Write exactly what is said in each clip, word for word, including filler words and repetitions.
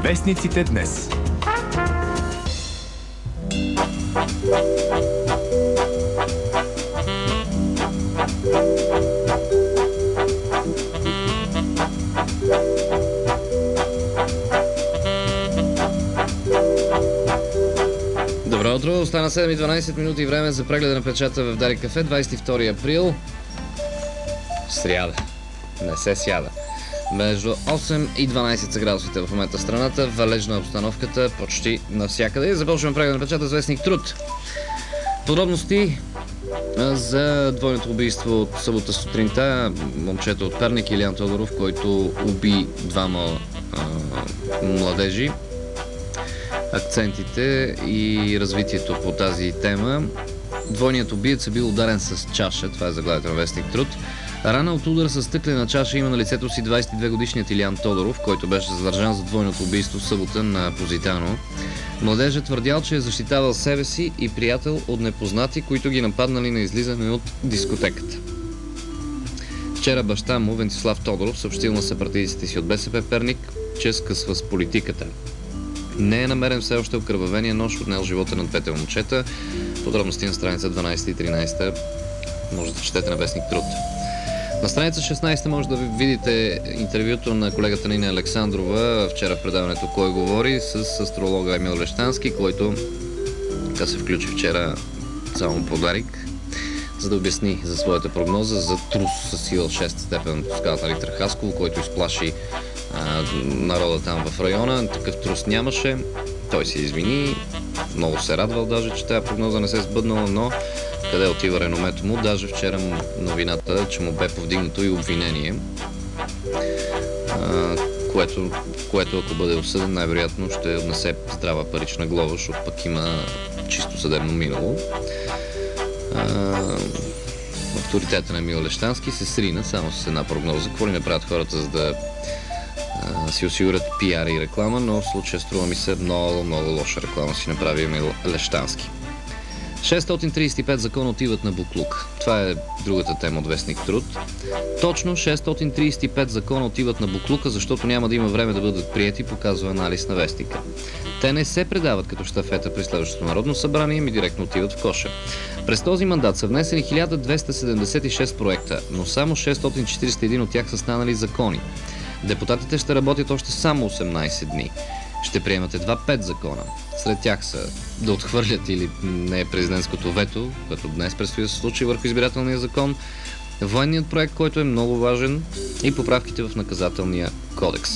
Вестниците днес. Добро утро, остана седем и дванадесет минути време за прегледа на печата в Дарик Кафе, двадесет и втори април, сряда, не се сяда. Между осем и дванадесет са градусите в момента в страната, валежна е обстановката почти навсякъде. Започваме прегледа на печата с вестник Труд. Подробности за двойното убийство от събота сутринта. Момчето от Перник, Илиян Тодоров, който уби двама а, младежи. Акцентите и развитието по тази тема. Двойният убиец е бил ударен с чаша, това е заглавието на вестник Труд. Рана от удар с стъклена чаша има на лицето си двадесет и две годишният Илиян Тодоров, който беше задържан за двойното убийство в събота на Позитано. Младежът твърдял, че е защитавал себе си и приятел от непознати, които ги нападнали на излизане от дискотеката. Вчера баща му, Венцислав Тодоров, съобщил на съпартийците си от БСП Перник, че скъсва с политиката. Не е намерен все още окръвавения нож, отнел живота на двете момчета. Подробности на страница дванадесета и тринадесета може да четете на вестник Труд. На страница шестнадесета може да видите интервюто на колегата Нина Александрова вчера в предаването "Кой говори" с астролога Емил Лещански, който да се включи вчера само по Дарик, за да обясни за своята прогноза за трус със сила шеста степен по скалата на Рихтер Хасково, който изплаши а, народа там в района. Такъв трус нямаше. Той се извини. Много се радвал даже, че тази прогноза не се е сбъднала, но къде отива реномето му? Даже вчера новината, че му бе повдигнато и обвинение, а, което, което ако бъде осъден, най-вероятно ще отнесе здрава парична глоба, защото пък има чисто съдебно минало. А, авторитета на Емил Лещански се срина само с една прогноза. Какво ли не правят хората, за да а, си осигурят пиар и реклама, но в случая струва ми се много, много лоша реклама си направи Емил Лещански. шестстотин тридесет и пет закона отиват на буклук. Това е другата тема от вестник Труд. Точно шестстотин тридесет и пет закона отиват на буклука, защото няма да има време да бъдат приети, показва анализ на вестника. Те не се предават като щафета при следващото Народно събрание, ми директно отиват в коша. През този мандат са внесени хиляда двеста седемдесет и шест проекта, но само шестстотин четиридесет и един от тях са станали закони. Депутатите ще работят още само осемнадесет дни. Ще приемат едва пет закона. Сред тях са да отхвърлят или не президентското вето, което днес предстои да се случи върху избирателния закон, военният проект, който е много важен, и поправките в наказателния кодекс.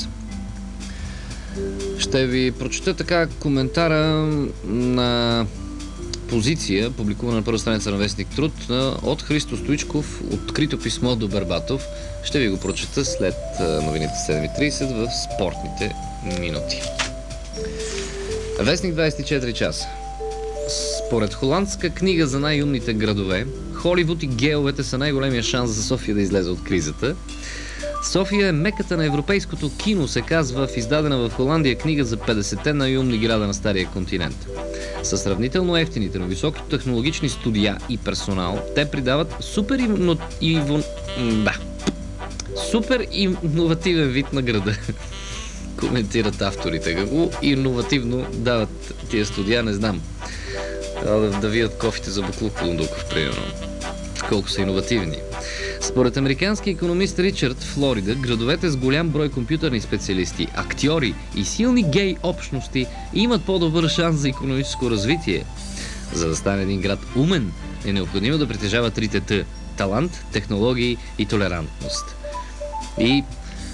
Ще ви прочета така коментара на позиция, публикувана на първа страница на вестник Труд, от Христо Стоичков, открито писмо до Бербатов. Ще ви го прочета след новините седем и тридесет в спортните минути. Вестник двадесет и четири часа. Според холандска книга за най-умните градове, Холивуд и геовете са най-големия шанс за София да излезе от кризата. София е меката на европейското кино, се казва в издадена в Холандия книга за петдесетте най-умни града на стария континент. Със сравнително ефтините, но високи технологични студия и персонал, те придават супер ино... Иво... Да. супер иновативен вид на града. Коментират авторите. Какво иновативно дават тия студия, не знам. Трябва да, да вият кофите за буклук Лундуков, примерно. Колко са иновативни. Според американски икономист Ричард Флорида, градовете с голям брой компютърни специалисти, актьори и силни гей общности имат по-добър шанс за икономическо развитие. За да стане един град умен, е необходимо да притежава трите Т – талант, технологии и толерантност. И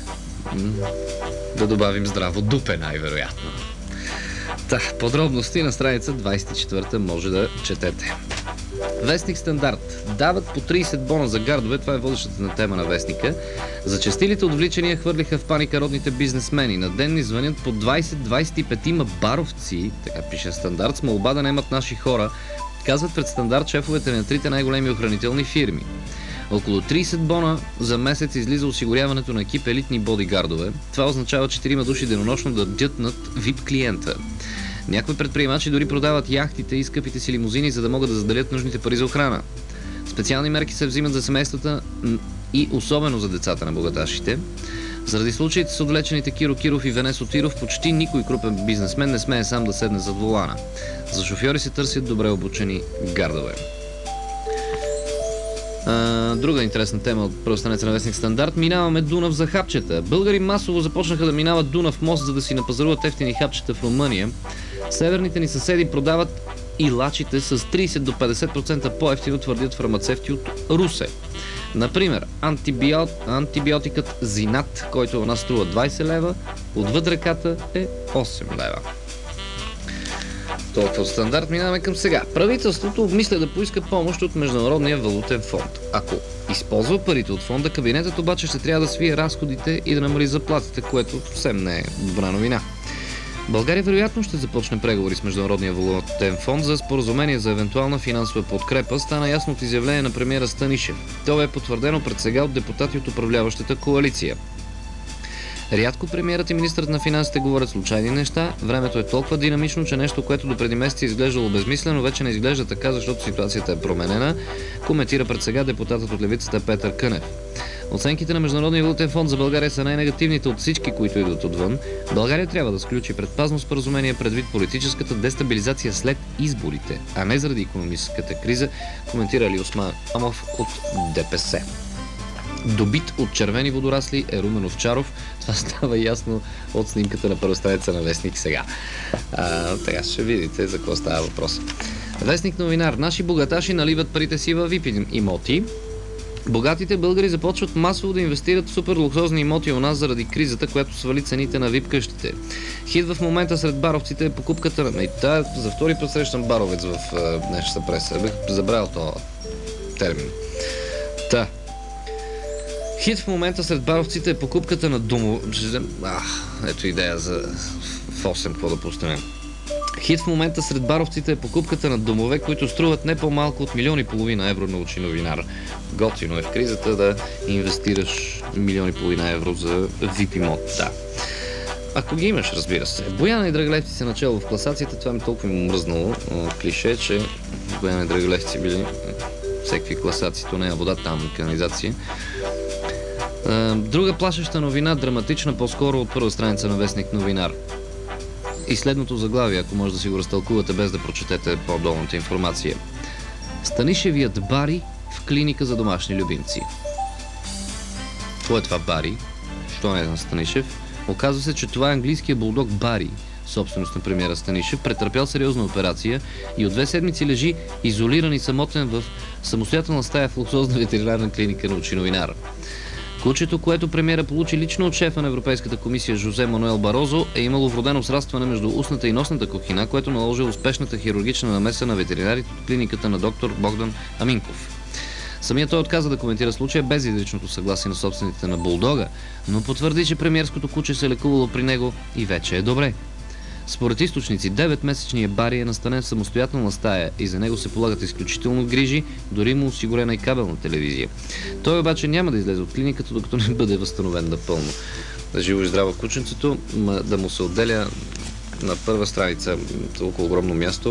да добавим здраво дупе, най-вероятно. Та, подробности на страница двадесет и четвърта може да четете. Вестник Стандарт. Дават по тридесет бона за гардове, това е водещата на тема на вестника. Зачестилите отвличания хвърлиха в паника родните бизнесмени. На ден ни звънят по двадесет до двадесет и пет баровци, така пише Стандарт, с молба да наемат наши хора, казват пред Стандарт шефовете на трите най-големи охранителни фирми. Около тридесет бона за месец излиза осигуряването на екип елитни бодигардове. Това означава четирима души денонощно да бдят над вип клиента. Някои предприемачи дори продават яхтите и скъпите си лимузини, за да могат да заделят нужните пари за охрана. Специални мерки се взимат за семействата и особено за децата на богаташите. Заради случаите с отвлечените Киро Киров и Венесо Тиров, почти никой крупен бизнесмен не смее сам да седне зад волана. За шофьори се търсят добре обучени гардове. А, друга интересна тема от първа страница на вестник Стандарт. Минаваме Дунав за хапчета. Българи масово започнаха да минават Дунав мост, за да си напазаруват ефтини хапчета в Румъния. Северните ни съседи продават и лачите с трийсет до петдесет процента по-ефтино, твърдят фармацевти от Русе. Например, антибиот... антибиотикът Зинат, който у нас струва двайсет лева, отвъд реката е осем лева. Толкова от Стандарт. Минаваме към сега. Правителството обмисля да поиска помощ от Международния валутен фонд. Ако използва парите от фонда, кабинетът обаче ще трябва да свие разходите и да намали заплатите, което съвсем не е добра новина. България вероятно ще започне преговори с Международния валутен фонд за споразумение за евентуална финансова подкрепа, стана ясно от изявление на премиера Станишев. То е потвърдено пред сега от депутати от управляващата коалиция. Рядко премиерът и министърът на финансите говорят случайни неща, времето е толкова динамично, че нещо, което допреди месеци изглеждало безмислено, вече не изглежда така, защото ситуацията е променена, коментира пред сега депутатът от левицата Петър Кънев. Оценките на Международния валутен фонд за България са най-негативните от всички, които идват отвън. България трябва да сключи предпазно споразумение предвид политическата дестабилизация след изборите, а не заради икономическата криза, коментира Алиосман Амов от ДПС. Добит от червени водорасли е Румен Овчаров. Това става ясно от снимката на първа страница на вестник сега. А, така ще видите за какво става въпрос. Вестник новинар. Наши богаташи наливат парите си във ви ай пи имоти. Богатите българи започват масово да инвестират в супер луксозни имоти у нас заради кризата, която свали цените на ви ай пи къщите. Хит в момента сред баровците е покупката на... И тая за втори път срещам баровец в uh, днешната преса. Бих забравил този термин. Та. Хит в момента сред баровците е покупката на домо... Ах, ето идея за в осем, какво да пуснем. Хит в момента сред баровците е покупката на домове, които струват не по-малко от милион и половина евро, научи новинар. Готино е в кризата да инвестираш милион и половина евро за ви ай пи имот. Да. Ако ги имаш, разбира се. Бояна и Драгалевци са начало в класацията. Това ми толкова ми мръзнало клише, че Бояна и Драгалевци били всеки класации, то не е вода, там канализация. Друга плашеща новина, драматична, по-скоро от първа страница на вестник новинар. И следното заглавие, ако може да си го разтълкувате без да прочетете по-долната информация. Станишевият Бари в клиника за домашни любимци. Какво е това Бари? Що не е на Станишев? Оказва се, че това е английският булдог Бари, собственост на премиера Станишев, претърпял сериозна операция и от две седмици лежи изолиран и самотен в самостоятелна стая в луксозна ветеринарна клиника, научи новинар. Кучето, което премиера получи лично от шефа на Европейската комисия Жозе Мануел Барозо, е имало вродено срастване между устната и носната кухина, което наложи успешната хирургична намеса на ветеринарите от клиниката на доктор Богдан Аминков. Самият той отказа да коментира случая без изричното съгласие на собствените на булдога, но потвърди, че премиерското куче се лекувало при него и вече е добре. Според източници, деветмесечният Бари е настанен в самостоятелна стая и за него се полагат изключително грижи, дори му осигурена и кабелна телевизия. Той обаче няма да излезе от клиниката, докато не бъде възстановен напълно. Да живо и здраво кученцето, да му се отделя на първа страница толкова огромно място.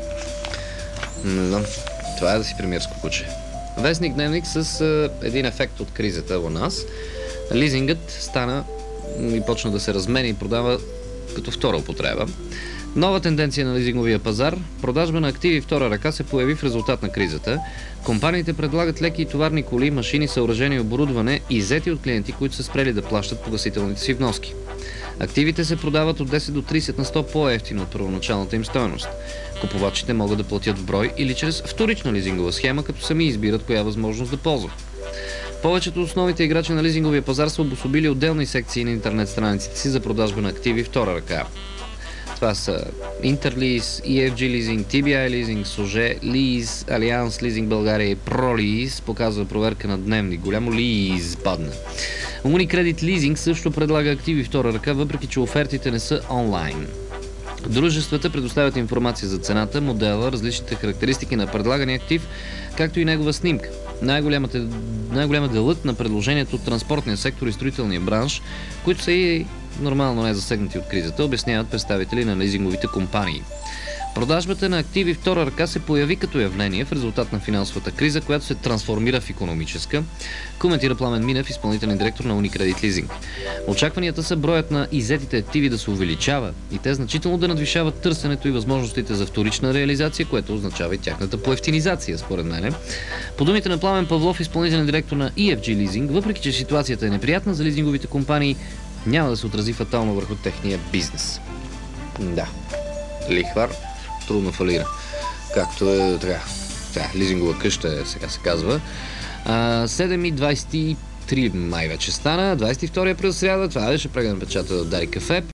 Но, това е да си премиерско куче. Вестник дневник с един ефект от кризата у нас. Лизингът стана и почна да се разменя и продава като втора употреба. Нова тенденция на лизинговия пазар. Продажба на активи втора ръка се появи в резултат на кризата. Компаниите предлагат леки и товарни коли, машини, съоръжения и оборудване, иззети от клиенти, които са спрели да плащат погасителните си вноски. Активите се продават от десет до трийсет на сто по-евтино от първоначалната им стойност. Купувачите могат да платят в брой или чрез вторична лизингова схема, като сами избират коя възможност да ползват. Повечето основните играчи на лизинговия пазар са обособили отделни секции на интернет страниците си за продажба на активи втора ръка. Това са Интерлиз, и еф джи Leasing, ти би ай Leasing, Соже, Лиз, Алианс Leasing България и Пролиз, показва проверка на дневник. Голямо Лиз падна. Unicredit Leasing също предлага активи втора ръка, въпреки че офертите не са онлайн. Дружествата предоставят информация за цената, модела, различните характеристики на предлагания актив, както и негова снимка. Най-голям делът на предложението от транспортния сектор и строителния бранш, които са и нормално не засегнати от кризата, обясняват представители на лизинговите компании. Продажбата на активи втора ръка се появи като явление в резултат на финансовата криза, която се трансформира в икономическа, коментира Пламен Минев, изпълнителен директор на Unicredit Leasing. Очакванията са броят на иззетите активи да се увеличава и те значително да надвишават търсенето и възможностите за вторична реализация, което означава и тяхната поевтинизация, според мен. По думите на Пламен Павлов, изпълнителен директор на и еф джи Leasing, въпреки че ситуацията е неприятна за лизинговите компании, няма да се отрази фатално върху техния бизнес. Да, лихвар трудно фалира. Както е така, така лизингова къща е, сега се казва. А, седем и двадесет и три май вече стана, двадесет и втори април сряда, това беше прегледен печата от Дарик кафе.